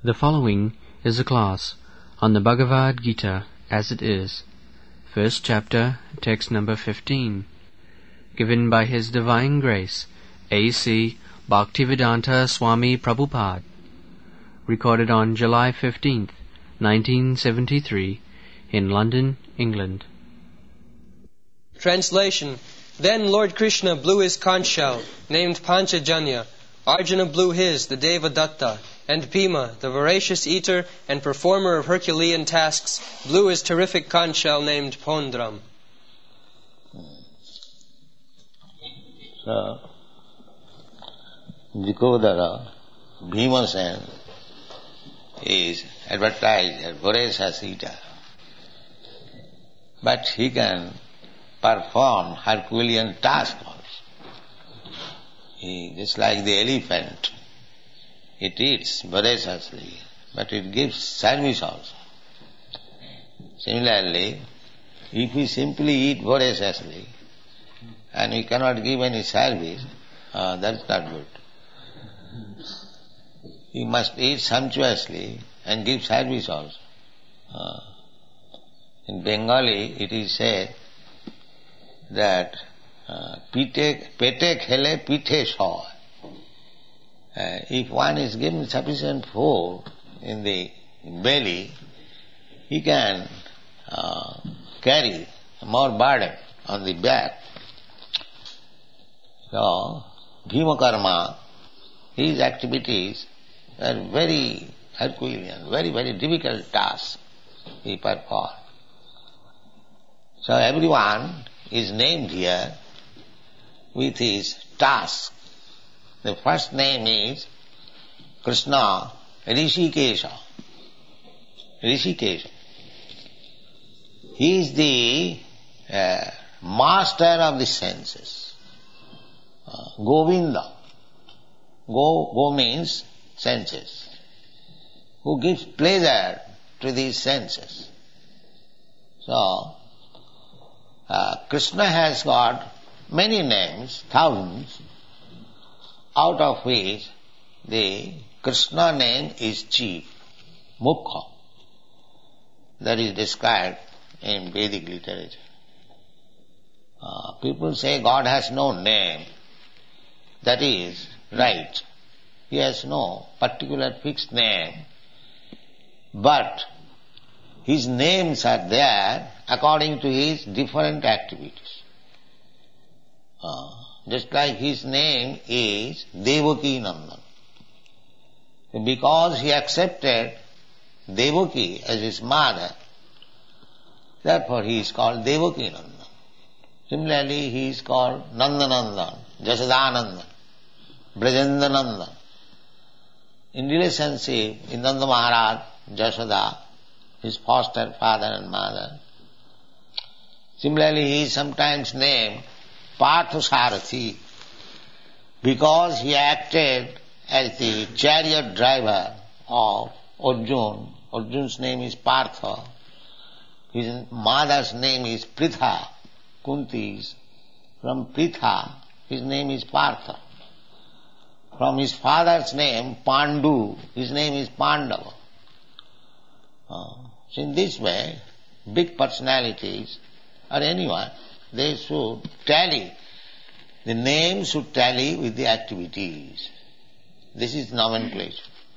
The following is a class on the Bhagavad Gita as it is, first chapter, text number 15, given by His Divine Grace, A.C. Bhaktivedanta Swami Prabhupada, recorded on July 15th, 1973, in London, England. Translation. Then Lord Krishna blew his conch shell, named Panchajanya. Arjuna blew his, the Devadatta, and Bhima, the voracious eater and performer of Herculean tasks, blew his terrific conch shell named Pondram. So, Jikodara, Bhimasen, is advertised as voracious eater. But he can perform Herculean tasks also. Just like the elephant, it eats voraciously, but it gives service also. Similarly, if we simply eat voraciously and we cannot give any service, that's not good. We must eat sumptuously and give service also. In Bengali it is said that pete khele pithe soy. If one is given sufficient food in the belly, he can carry more burden on the back. So, Bhima Karma, his activities are very Herculean, very, very difficult tasks he performed. So everyone is named here with his task. The first name is Krishna Rishikesha. Rishikesha. He is the master of the senses. Govinda. Go means senses. Who gives pleasure to these senses. So, Krishna has got many names, thousands, out of which the Krishna name is chief, Mukha. That is described in Vedic literature. People say God has no name. That is right. He has no particular fixed name. But his names are there according to his different activities. Just like his name is Devaki Nandan. Because he accepted Devaki as his mother, therefore he is called Devaki Nandan. Similarly, he is called Nandanandan, Jasodanandan, Brajendanandan. In relationship with Nanda Maharaj, Jasoda, his foster father and mother. Similarly, he is sometimes named Parthasarathi because he acted as the chariot driver of Arjuna. Arjuna's name is Partha. His mother's name is Pritha, Kunti's. From Pritha, his name is Partha. From his father's name, Pandu, his name is Pandava. So in this way, big personalities or anyone, they should tally. The name should tally with the activities. This is nomenclature.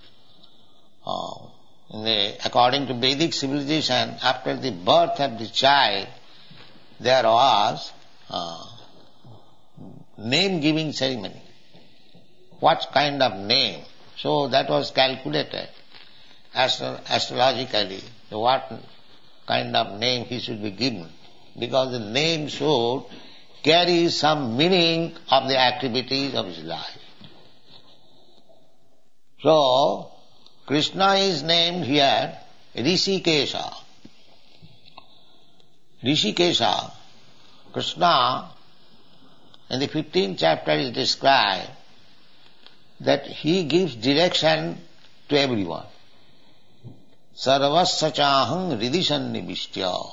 According to Vedic civilization, after the birth of the child, there was name-giving ceremony. What kind of name? So that was calculated astrologically, what kind of name he should be given. Because the name should carry some meaning of the activities of his life. So, Krishna is named here Rishikesha. Rishikesha, Krishna, in the 15th chapter is described that he gives direction to everyone. Sarvasya chaham ridishan nibishtya.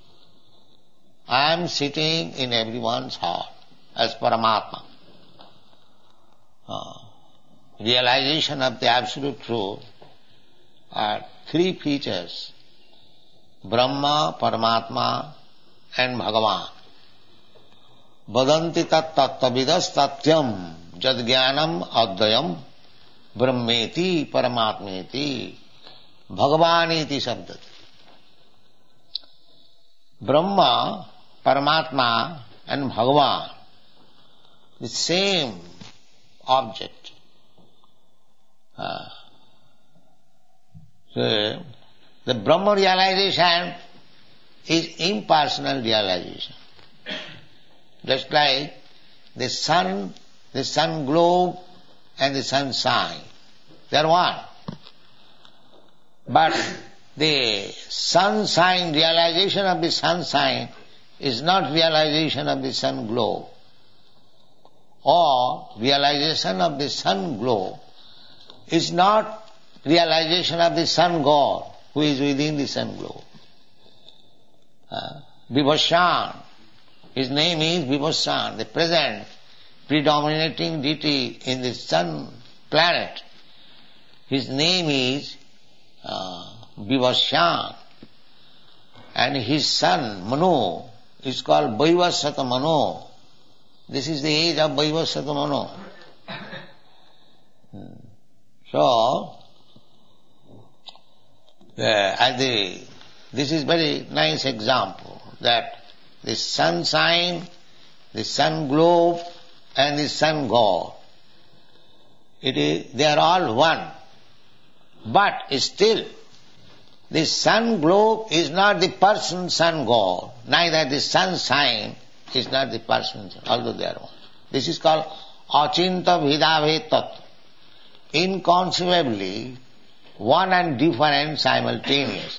I am sitting in everyone's heart as Paramatma. Realization of the absolute truth are three features: Brahma, Paramatma and Bhagavan. Vadanti tat tattvavidas tatyam jad jnanam advayam brahmeti paramatmeti bhagavaniti sabdati. Brahma, Paramatma and Bhagavan, the same object. So, the Brahma realization is impersonal realization. Just like the sun globe and the sun sign, they are one. But the sun sign, realization of the sun sign is not realization of the sun globe. Or realization of the sun globe is not realization of the sun god who is within the sun globe. Vibhashan, his name is Vibhashan, the present predominating deity in the sun planet. His name is Vibhashan, and his son Manu is called Vaivasvata Manu. This is the age of Vaivasvata Manu. So, this is very nice example that the sun sign, the sun globe and the sun god, they are all one. But still, the sun globe is not the person sun god, neither the sun sign is not the person, although they are one. This is called achinta bhedabhed tattva. Inconceivably, one and different simultaneously.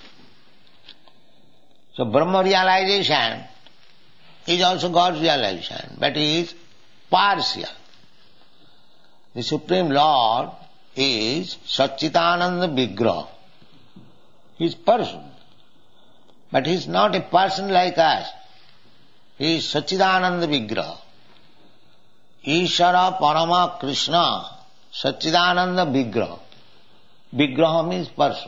So Brahma realization is also God's realization, but it is partial. The Supreme Lord is Satchitananda Vigraha. He is person. But he is not a person like us. He is Satchitananda Vigraha. Ishara Parama Krishna, Satchitananda Vigraha. Vigraha means person.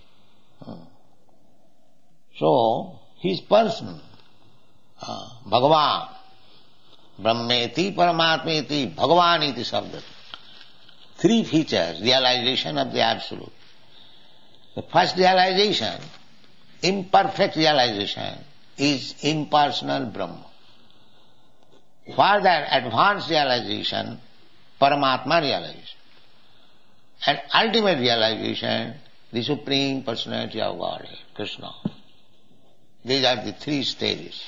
So, he is person. Bhagavan. Brahmeti Paramatmeti Bhagavaniti Sabdati. Three features, realization of the Absolute. The first realization, imperfect realization, is impersonal Brahma. Further advanced realization, Paramatma realization. And ultimate realization, the Supreme Personality of Godhead, Krishna. These are the three stages.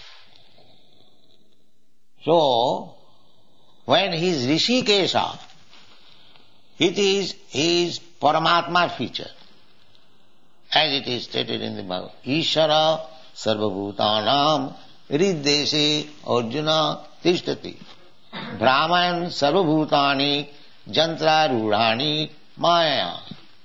So, when he is Rishikesha, it is his Paramatma feature, as it is stated in the Bhagavad. Ishara sarvabhutanam riddeshe Arjuna tishtati Brahman sarvabhutani jantra rudhani maya.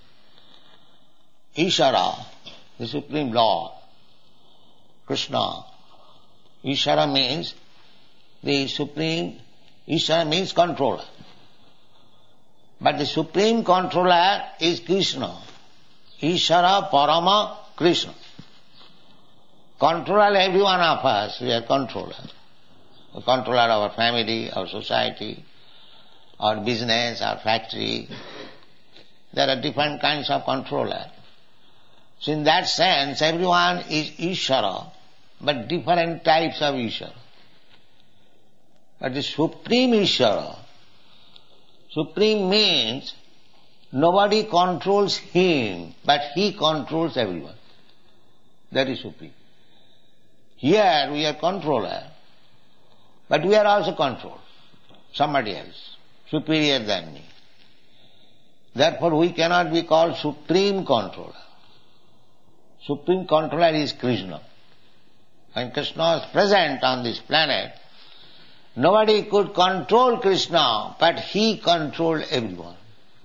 Ishara, the Supreme Lord, Krishna. Ishara means the Supreme, Ishara means controller. But the Supreme Controller is Krishna. Ishara Parama Krishna. Controller every one of us, we are controller. We controller our family, our society, our business, our factory. There are different kinds of controller. So in that sense, everyone is Ishara, but different types of Ishara. But the Supreme Ishara, Supreme means nobody controls him, but he controls everyone. That is Supreme. Here we are controller, but we are also controlled. Somebody else, superior than me. Therefore we cannot be called Supreme Controller. Supreme Controller is Krishna. When Krishna was present on this planet, nobody could control Krishna, but he controlled everyone.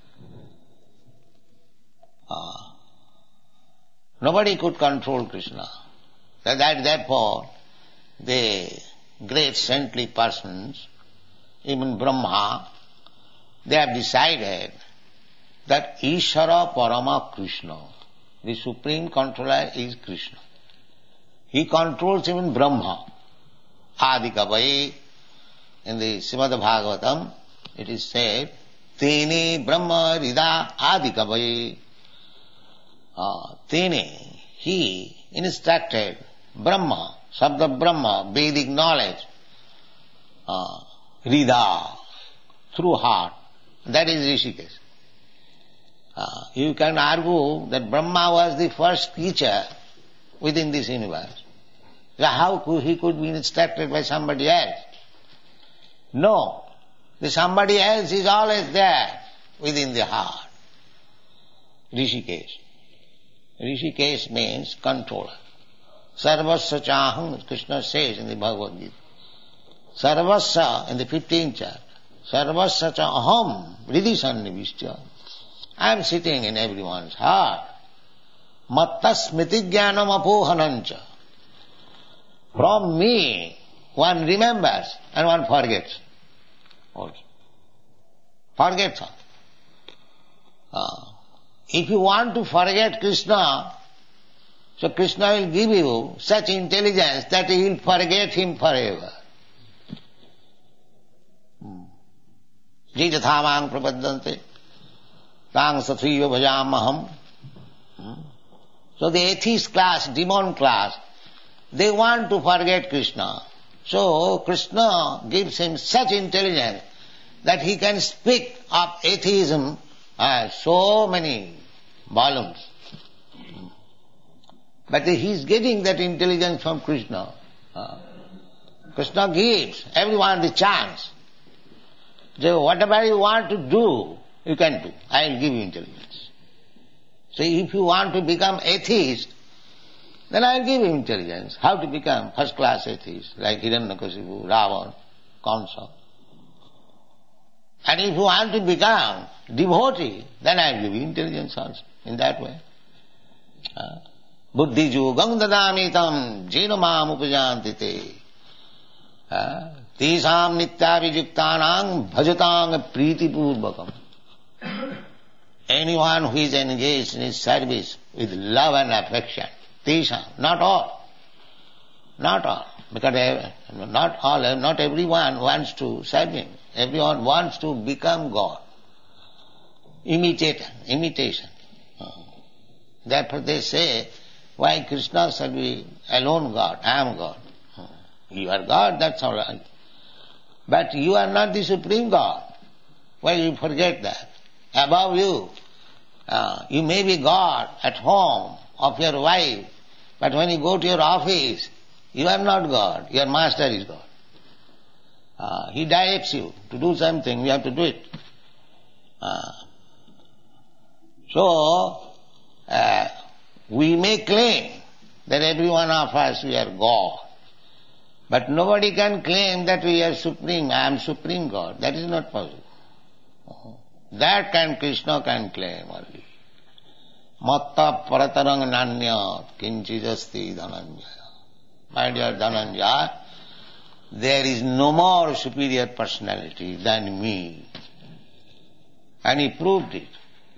Nobody could control Krishna. Therefore, the great saintly persons, even Brahma, they have decided that Ishara Parama Krishna. The supreme controller is Krishna. He controls even Brahma. Adikavai. In the Srimad Bhagavatam, it is said, Tene Brahma Rida Adikavai. Tene, he instructed Brahma, Sabda Brahma, Vedic knowledge, Rida, through heart. That is Rishikesh. You can argue that Brahma was the first creature within this universe. How he could be instructed by somebody else? No. The somebody else is always there within the heart. Rishikesh. Rishikesh means controller. Sarvasya chaham, Krishna says in the Bhagavad Gita. Sarvasya, in the 15th chapter. Sarvasya chaham, Riddhi sannivishya. I am sitting in everyone's heart. Matta smriti jnanam apohanancha. From me, one remembers and one forgets also. Forgets all. If you want to forget Krishna, so Krishna will give you such intelligence that you will forget him forever. Jijathamang prapaddante, tang sathriva bhajamaham. So the atheist class, demon class, they want to forget Krishna. So Krishna gives him such intelligence that he can speak of atheism so many volumes. But he is getting that intelligence from Krishna. Krishna gives everyone the chance. So whatever you want to do, you can do. I will give you intelligence. So if you want to become atheist, then I will give you intelligence. How to become first-class atheist, like Hiranyakasipu, Ravan, Kamsa. And if you want to become devotee, then I will give you intelligence also, in that way. Buddhi yogam dadamitam jena mam upajanti te. Tisam nityavijuktanang bhajatang priti purvakam. Anyone who is engaged in his service with love and affection, tisam, not all. Not all. Because not everyone wants to serve him. Everyone wants to become God. Imitation. Therefore they say, why Krishna shall be alone God? I am God. You are God, that's all right. But you are not the supreme God. Why you forget that? Above you, you may be God at home of your wife, but when you go to your office, you are not God. Your master is God. He directs you to do something, you have to do it. So, we may claim that every one of us we are God. But nobody can claim that we are supreme, I am supreme God. That is not possible. That Krishna can claim only. Matta paratarang nanya kinchijasti dhananjaya. My dear Dhananjaya, there is no more superior personality than me. And he proved it.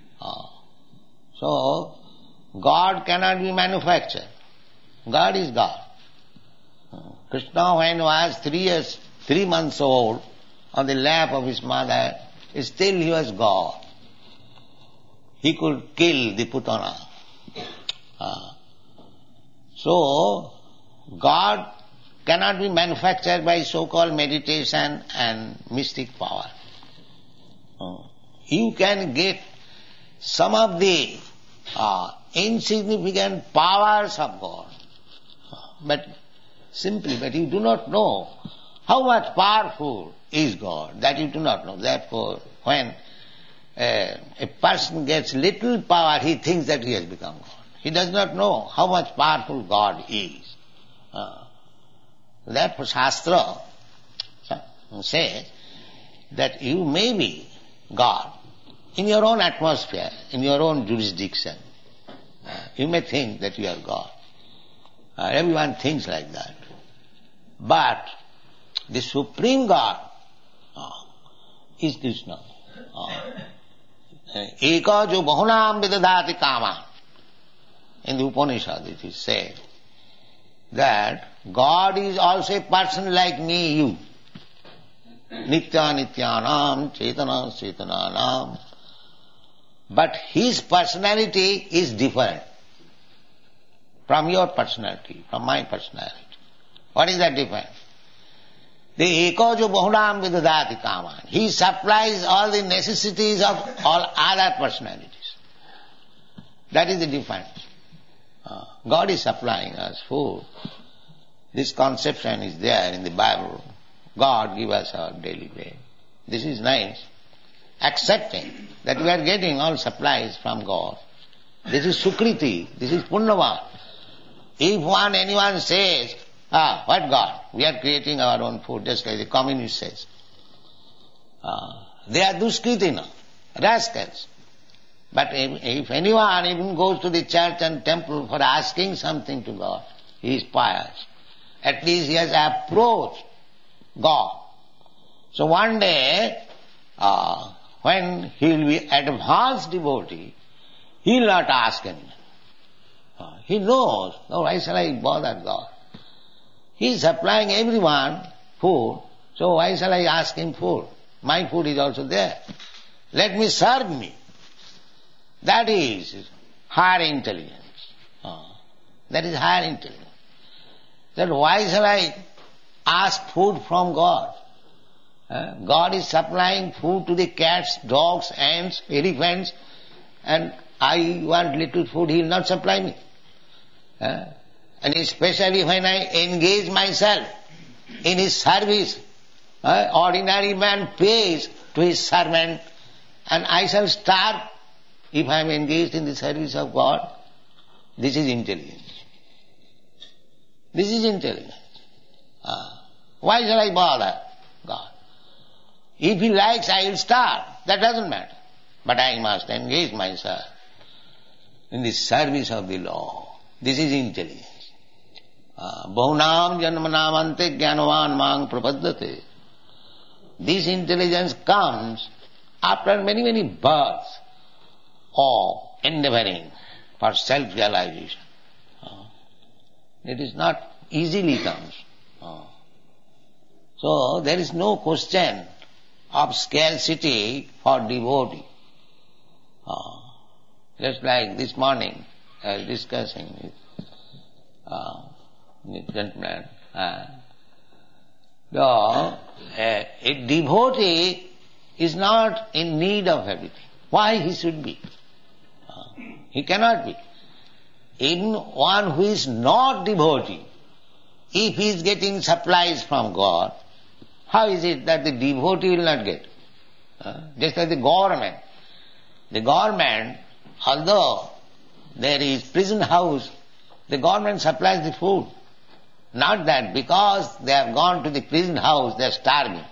So, God cannot be manufactured. God is God. Krishna, when he was 3 months old, on the lap of his mother, still he was God. He could kill the Putana. So, God cannot be manufactured by so-called meditation and mystic power. You can get some of the insignificant powers of God, but you do not know how much powerful is God. That you do not know. Therefore, when a person gets little power, he thinks that he has become God. He does not know how much powerful God is. Therefore, Shastra says that you may be God in your own atmosphere, in your own jurisdiction. You may think that you are God. Everyone thinks like that. But the Supreme God is Krishna. Eka jo bahunam vidadhati kama. In the Upanishad it is said that God is also a person like me, you. Nitya nityanam, chetana chetananam. But his personality is different from your personality, from my personality. What is that difference? The ekojo bahunam vidadati kaman. He supplies all the necessities of all other personalities. That is the difference. God is supplying us food. This conception is there in the Bible. God give us our daily bread. This is nice. Accepting that we are getting all supplies from God. This is Sukriti, this is Punnavan. If anyone says, what God? We are creating our own food, just like the communist says. They are Duskritina, rascals. But if anyone even goes to the church and temple for asking something to God, he is pious. At least he has approached God. So one day, when he will be advanced devotee, he will not ask anyone. He knows, why shall I bother God? He is supplying everyone food, so why shall I ask him food? My food is also there. Let me serve me. That is higher intelligence. That is higher intelligence. That why shall I ask food from God? God is supplying food to the cats, dogs, ants, elephants, and I want little food, He will not supply me. And especially when I engage myself in His service, ordinary man pays to his servant, and I shall starve if I am engaged in the service of God. This is intelligence. This is intelligence. Why shall I bother God? If He likes, I will starve. That doesn't matter. But I must engage myself in the service of the Lord. This is intelligence. Bahunam janmanamante jnanavan mang prapaddate. This intelligence comes after many, many births of endeavoring for self-realization. It is not easily comes. So there is no question of scarcity for devotee. Just like this morning I was discussing with gentleman. A devotee is not in need of everything. Why he should be? He cannot be. Even one who is not devotee, if he is getting supplies from God, how is it that the devotee will not get? Just like the government. The government, although there is prison house, the government supplies the food. Not that because they have gone to the prison house, they are starving.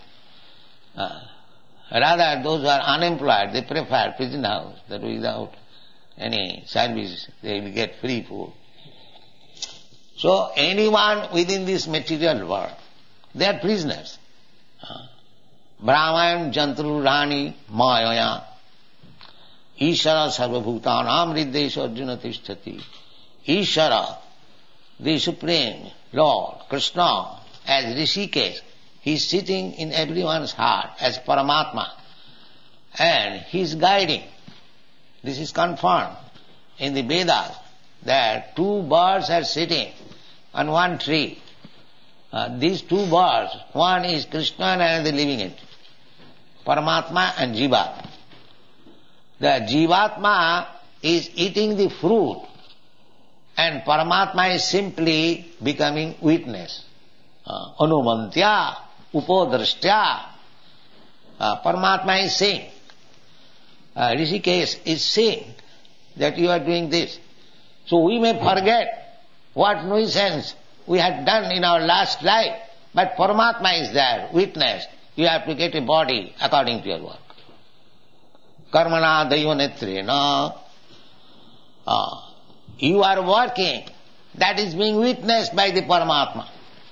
Rather, those who are unemployed, they prefer prison house, that without any service, they will get free food. So, anyone within this material world, they are prisoners. Brahmayam jantru rani mayaya Ishara sarvabhutanam riddesha arjuna tishtati. Ishara, the Supreme Lord, Krishna, as Rishikesh, He is sitting in everyone's heart as Paramatma, and He is guiding. This is confirmed in the Vedas that two birds are sitting on one tree. These two birds, one is Krishna and another living entity, Paramatma and Jivatma. The Jivatma is eating the fruit, and Paramatma is simply becoming witness. Anumantya, upodrashtya. Paramatma is saying, Rishikesh is saying that you are doing this. So we may forget what nuisance we had done in our last life, but Paramatma is there, witness. You have to get a body according to your work. Karmana daiva netrena. You are working. That is being witnessed by the Paramatma.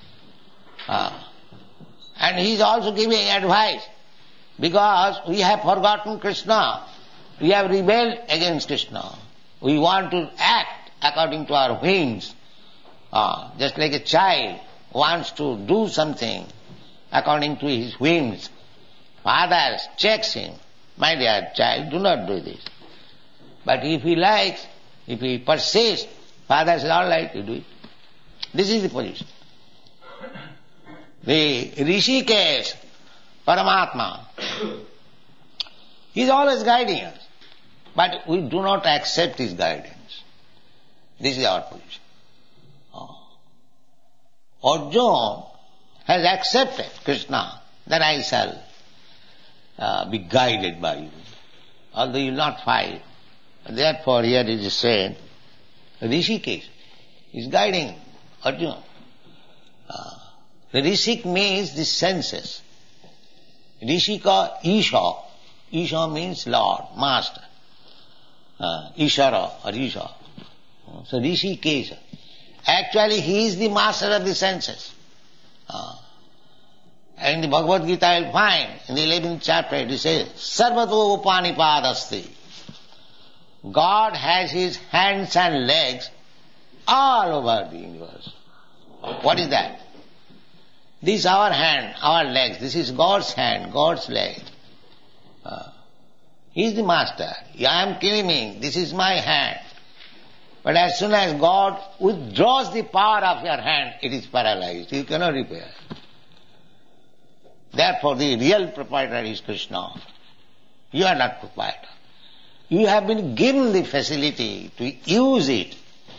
And He is also giving advice. Because we have forgotten Krishna. We have rebelled against Krishna. We want to act according to our whims. Just like a child wants to do something according to his whims. Father checks him, my dear child, do not do this. But if he likes, if he persists, father says, all right, you do it. This is the position. The Rishikesh, Paramatma, he is always guiding us. But we do not accept his guidance. This is our position. Arjuna has accepted Krishna, that I shall be guided by you, although you will not fight. Therefore here it is said, Rishikesh is guiding Arjuna. The Rishik means the senses. Rishika, Isha. Isha means Lord, Master. Ishara or Isha. So Rishikesh. Actually he is the master of the senses. And in the Bhagavad Gita you'll find, in the 11th chapter it says, Sarvato Upanipadasti. God has his hands and legs all over the universe. What is that? This is our hand, our legs. This is God's hand, God's leg. He is the master. I am claiming, this is my hand. But as soon as God withdraws the power of your hand, it is paralyzed. You cannot repair. Therefore the real proprietor is Krishna. You are not proprietor. You have been given the facility to use it.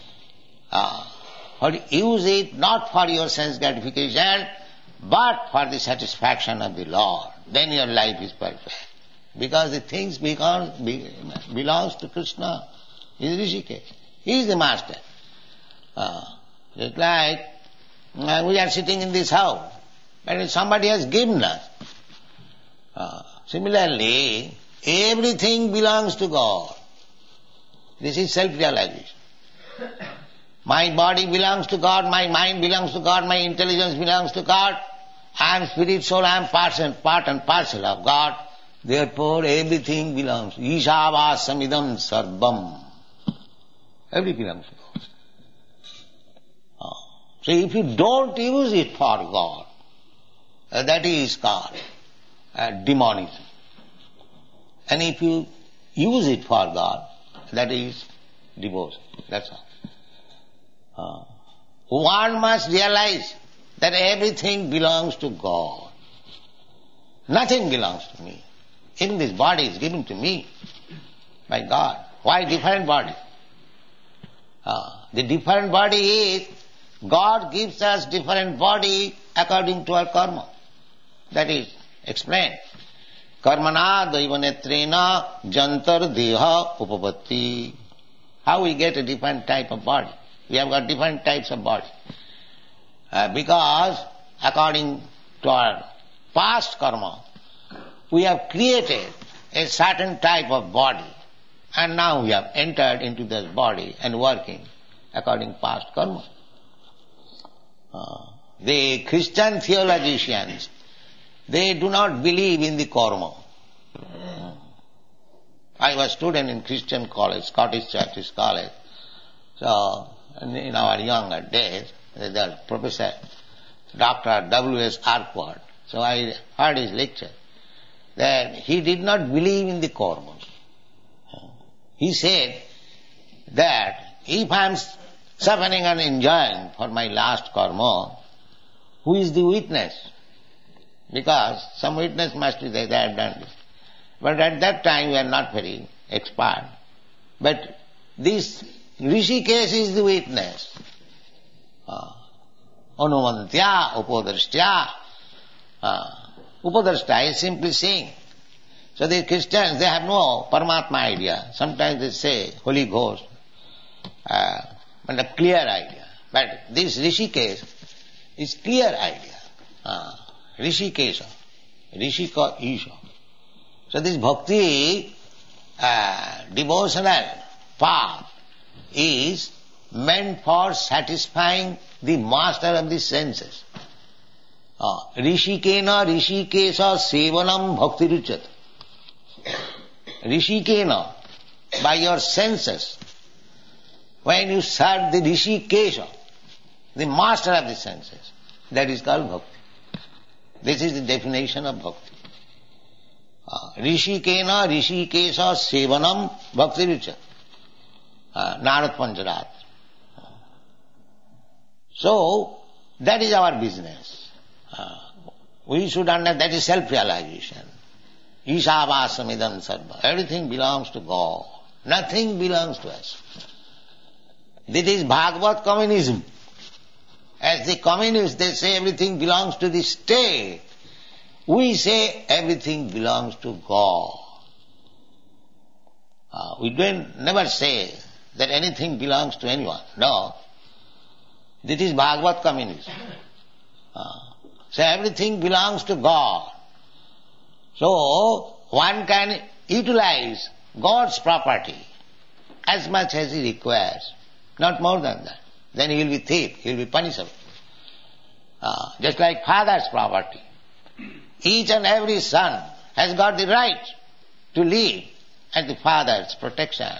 Use it not for your sense gratification, but for the satisfaction of the Lord. Then your life is perfect. Because the things belongs to Krishna. He is Rishikesh. He is the master. Just like we are sitting in this house, but somebody has given us. Similarly, everything belongs to God. This is self-realization. My body belongs to God, my mind belongs to God, my intelligence belongs to God. I am spirit, soul, I am part and parcel of God. Therefore everything belongs. Ishavāsamidam sarvam. Everything belongs to God. So if you don't use it for God, that is called demonism. And if you use it for God, that is devotion. That's all. One must realize that everything belongs to God. Nothing belongs to me. Even this body is given to me by God. Why different body? The different body is, God gives us different body according to our karma. That is explained. Karmana daivanetrena jantar deha upapatti. How we get a different type of body? We have got different types of body. Because according to our past karma, we have created a certain type of body, and now we have entered into this body and working according to past karma. The Christian theologians, they do not believe in the karma. I was a student in Christian college, Scottish Churches College. So, in our younger days, the professor, Dr. W.S. Arkward, so I heard his lecture, that he did not believe in the karma. He said that if I am suffering and enjoying for my last karma, who is the witness? Because some witness must be there, they have done this. But at that time we are not very expert. But this Rishikesh is the witness. Anumantya, upadrashtya. Upadrashta is simply seeing. So the Christians, they have no Paramatma idea. Sometimes they say Holy Ghost, but a clear idea. But this Rishikesh is clear idea. Rishikesha, Rishika Isha. So this bhakti, devotional path is meant for satisfying the master of the senses. Rishikena Rishikesha Sevanam Bhakti Ruchat. Rishikena, by your senses. when you serve the Rishikesha, the master of the senses, that is called bhakti. This is the definition of bhakti. Rishikena Rishikesha Sevanam Bhakti Rucha. Narad Pancharat. So, that is our business. We should understand that is self-realization. Ishavāsamidam sarva. Everything belongs to God. Nothing belongs to us. This is Bhagavad communism. As the communists, they say everything belongs to the state. We say everything belongs to God. We never say that anything belongs to anyone. No. This is Bhagavad communism. So everything belongs to God. So one can utilize God's property as much as he requires, not more than that. Then he will be thief, he will be punishable. Just like father's property. Each and every son has got the right to live at the father's protection.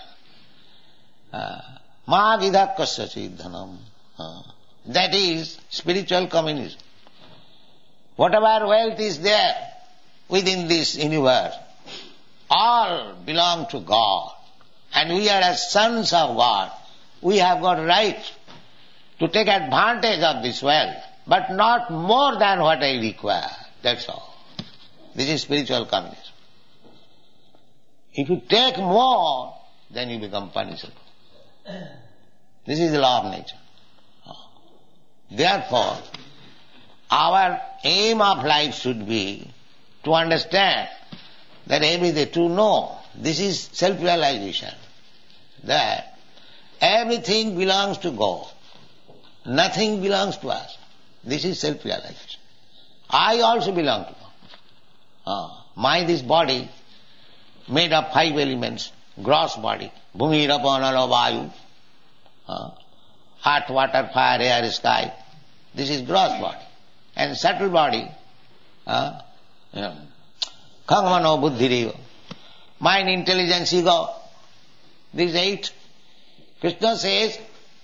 Ma vidhakkasya dhanam. That is spiritual communism. Whatever wealth is there within this universe, all belong to God. And we are as sons of God. We have got right to take advantage of this wealth, but not more than what I require. That's all. This is spiritual communism. If you take more, then you become punishable. This is the law of nature. Therefore, our aim of life should be to understand that everything, to know, this is self-realization, that everything belongs to God. Nothing belongs to us. This is self-realization. I also belong to God. This body, made of 5 elements, gross body, bhumi, rapa, nala, vayu, earth, water, fire, air, sky. This is gross body. And subtle body, khamano, buddhiriva, mind, intelligence, ego. These 8. Krishna says,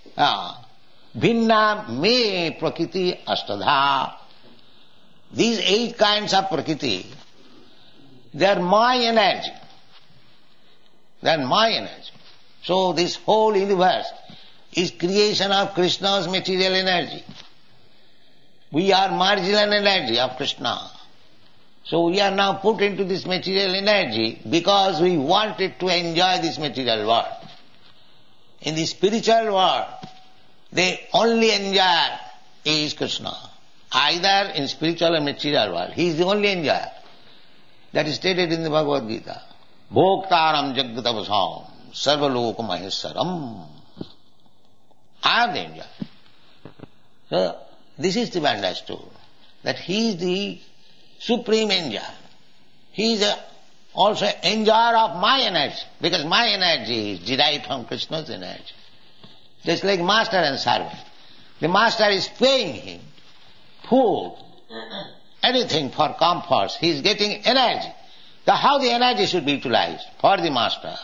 bhinna me prakriti ashtadha. These 8 kinds of prakriti, they are my energy. They are my energy. So this whole universe is creation of Krishna's material energy. We are marginal energy of Krishna. So we are now put into this material energy because we wanted to enjoy this material world. In the spiritual world, the only enjoyer is Krishna. Either in spiritual or material world. He is the only enjoyer. That is stated in the Bhagavad Gita. Bhoktaram jagatavasam sarvaloka maheswaram. I am the enjoyer. So, this is to be understood, that he is the supreme enjoyer. He is also enjoyer of my energy, because my energy is derived from Krishna's energy. Just like master and servant. The master is paying him food, anything for comforts. He is getting energy. How the energy should be utilized? For the master,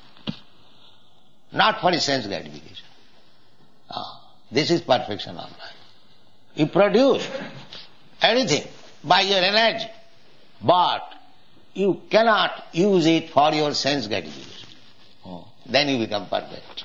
not for his sense gratification. This is perfection of life. You produce anything by your energy, but you cannot use it for your sense gratification. Then you become perfect.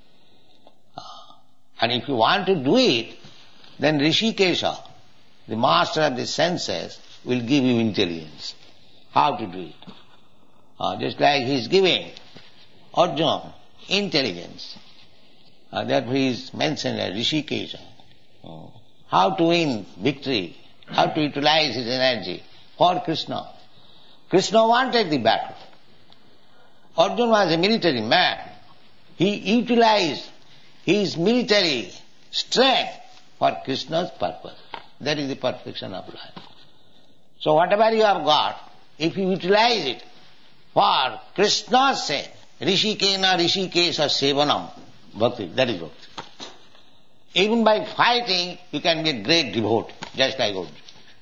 And if you want to do it, then Rishikesha, the master of the senses, will give you intelligence. How to do it. Just like he is giving Arjuna intelligence. Therefore he is mentioned as Rishikesha. How to win victory, how to utilize his energy for Krishna. Krishna wanted the battle. Arjuna was a military man. He utilized his military strength for Krishna's purpose. That is the perfection of life. So whatever you have got, if you utilize it for Krishna's sake, Rishikena Rishikesha Sevanam, bhakti, that is bhakti. Even by fighting, you can be a great devotee, just like Arjuna.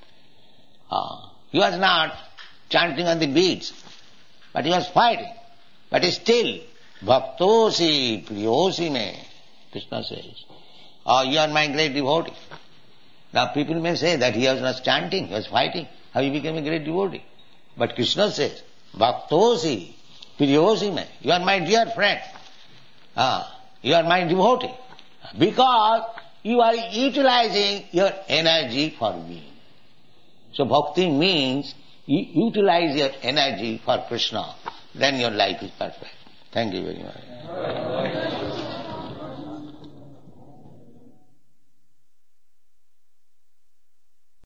He was not chanting on the beads, but he was fighting. But still, bhaktosi priyosi me, Krishna says. Oh, you are my great devotee. Now people may say that he was not chanting, he was fighting. How he became a great devotee? But Krishna says, Bhaktosi, Priyosi me, you are my dear friend. You are my devotee. Because you are utilizing your energy for me. So bhakti means you utilize your energy for Krishna. Then your life is perfect. Thank you very much.